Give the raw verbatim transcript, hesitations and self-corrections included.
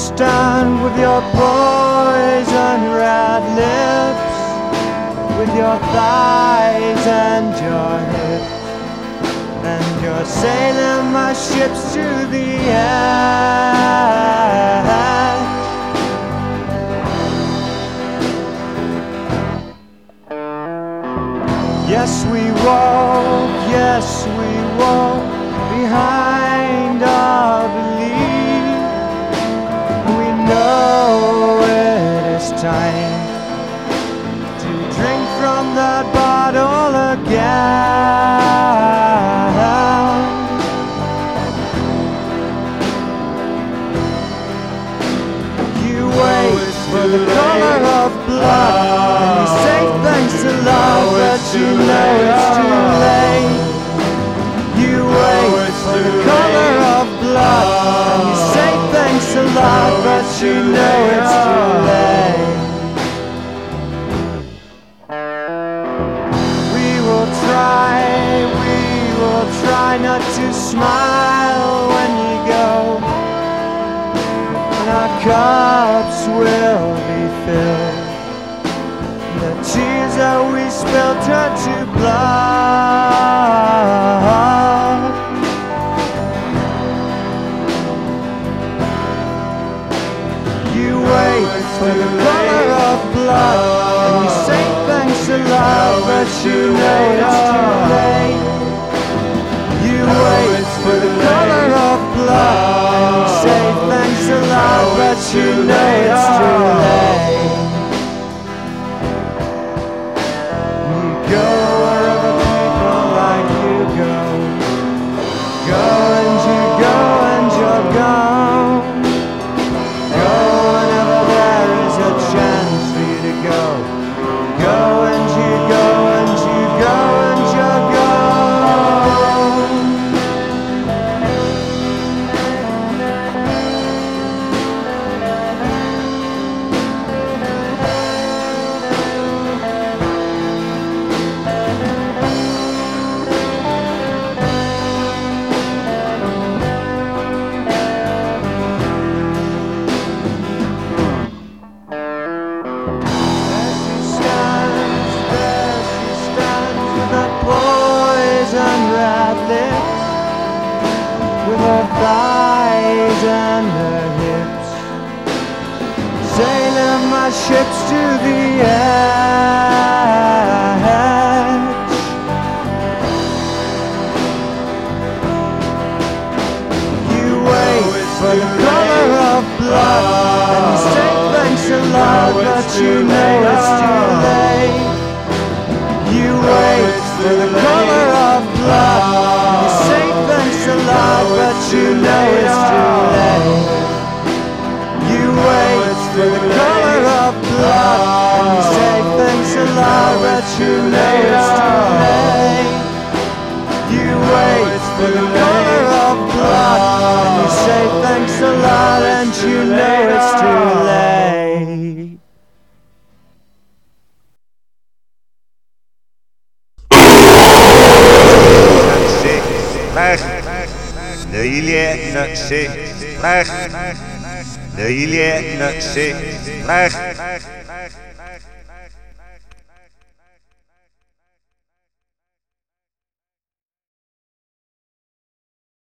stand with your poison red lips, with your thighs and your hips, and you're sailing my ships to the end. Yes, we walk, yes, we walk behind our belief. We know it is time to drink from that bottle again. You wait for the color of blood, and you say thanks to love, but you know it's too late. You wait for the color of blood, and you say thanks to love, but you know it's too late. We will try, we will try not to smile when you go, and our cups will be filled. The tears that we spill turn to blood. You wait for the color of blood, and you say thanks to love, but you know it's too late. You wait for the color of blood, and you say thanks to love, but you know it's too late. Go wherever people like you go. Go and you go and you're gone. Go whenever there is a chance for you to go. Go and you go and you go and you're gone. With her thighs and her hips, sailing my ships to the edge. You wait for the color of blood, and you say thanks a lot, but you know it's too late. You wait for the color of blood, you say thanks a lot, but you know it's too late. You wait for the color of blood, and you say thanks a lot, but you know it's too late. You wait for the color of blood, and you say thanks a lot, and you know it's too late. Leyliye naqshi rah Leyliye naqshi rah